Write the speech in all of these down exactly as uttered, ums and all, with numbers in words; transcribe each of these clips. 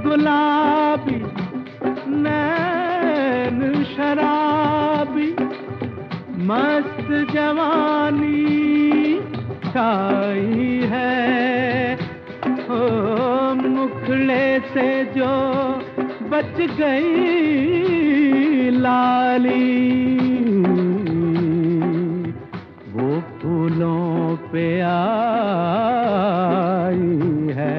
गुलाबी नैन शराबी, मस्त जवानी छाई है। ओ मुखड़े से जो बच गई लाली, वो फूलों पे आई है।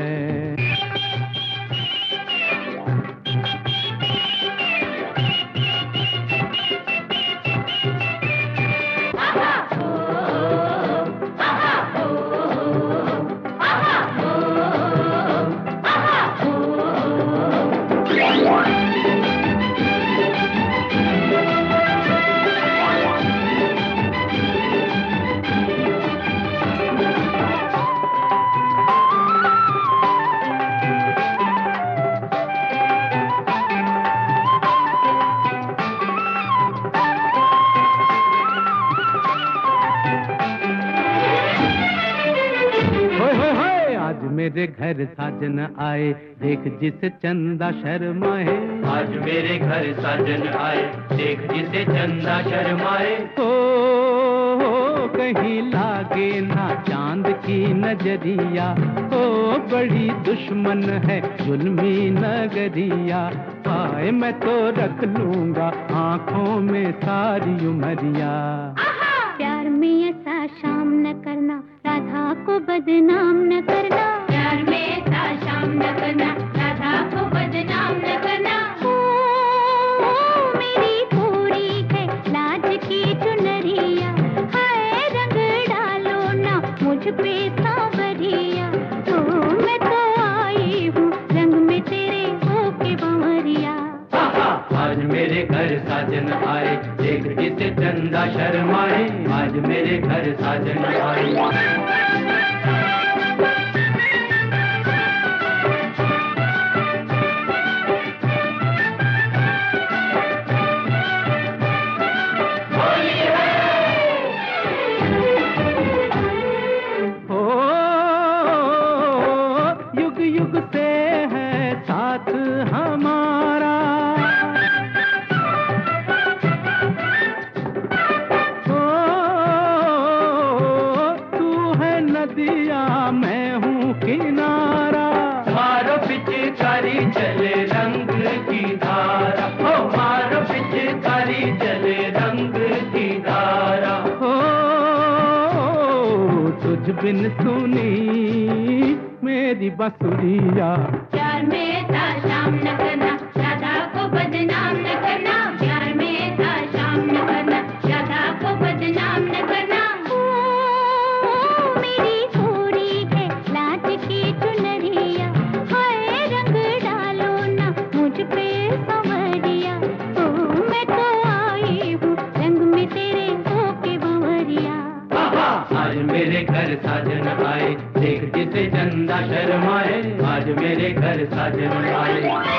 मेरे घर साजन आए, देख जिसे चंदा शर्माए। आज मेरे घर साजन आए, देख जिसे चंदा शर्माए। ओ, ओ कहीं लागे ना चांद की नजरिया, ओ बड़ी दुश्मन है जुल्मी नगरिया। आए मैं तो रख लूंगा आंखों में सारी उमरिया। प्यार में ऐसा शाम न करना, राधा को बदनाम न करना। प्यार में ऐसा शाम न करना, राधा को बदनाम न करना। ओ, ओ मेरी पूरी है लाज की चुनरिया, हाय रंग डालो ना मुझ पे सांवरिया। ओ मैं तो आई हूँ रंग में तेरे होके बंवरिया। आज मेरे घर साजन आए, देख जिसे चंदा शर्माए। आज मेरे घर साजन आए। ओ युग युग से है साथ हमारा, नदिया मैं हूँ किनारा। मारो पिचकारी चले रंग की धारा, ओ मारो पिचकारी चले रंग की धारा। ओ तुझ बिन सुनी मेरी बसुरिया। प्यार में था शाम न करना, राधा को बदनाम न करना। प्यार में था शाम न करना, राधा को बदनाम न करना। मेरे घर साजन आए, देख जिसे चंदा शर्माए। आज मेरे घर साजन आए।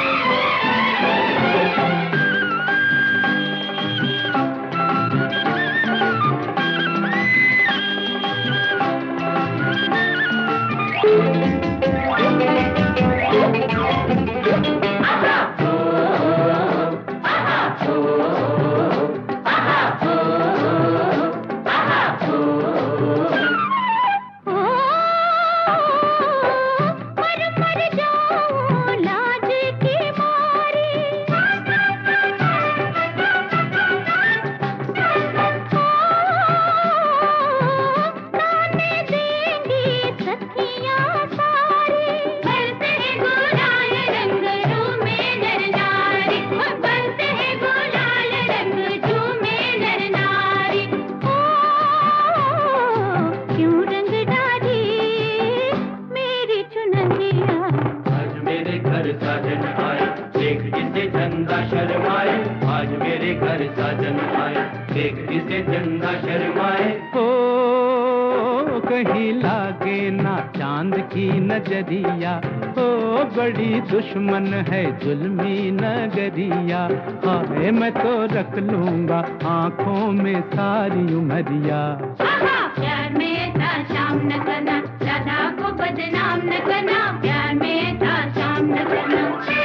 साजन आए, देख जिसे चंदा शर्माए। आज मेरे घर साजन आए, देख जिसे चंदा शर्माए। ओ कहीं लागे ना चांद की नजरिया, ओ बड़ी दुश्मन है जुल्मी नगरिया। हाय मैं तो रख लूंगा आंखों में सारी उमरिया। प्यार में था शाम न करना, राधा को बदनाम न करना। प्यार में था शाम न करना।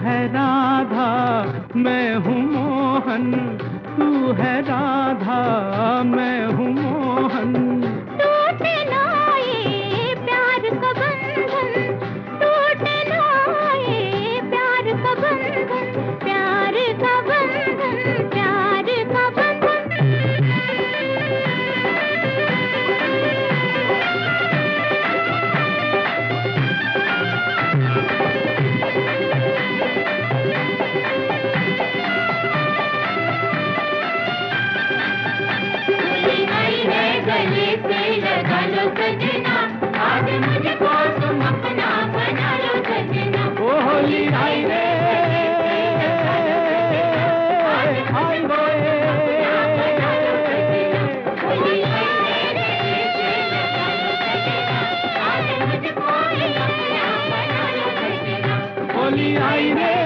है राधा मैं हूँ मोहन, तू है राधा मैं हूँ मोहन। टूटे ना ये प्यार का बंधन, टूटे ना ये प्यार का बंधन, प्यार का बंधन, प्यार का बंधन। गले से लगा लो सजना, आज मुझको तुम अपना बना लो सजना। ओ होली आई रे आई रे, होली आई रे आज मुझको अपना बना लो सजना। होली आई रे।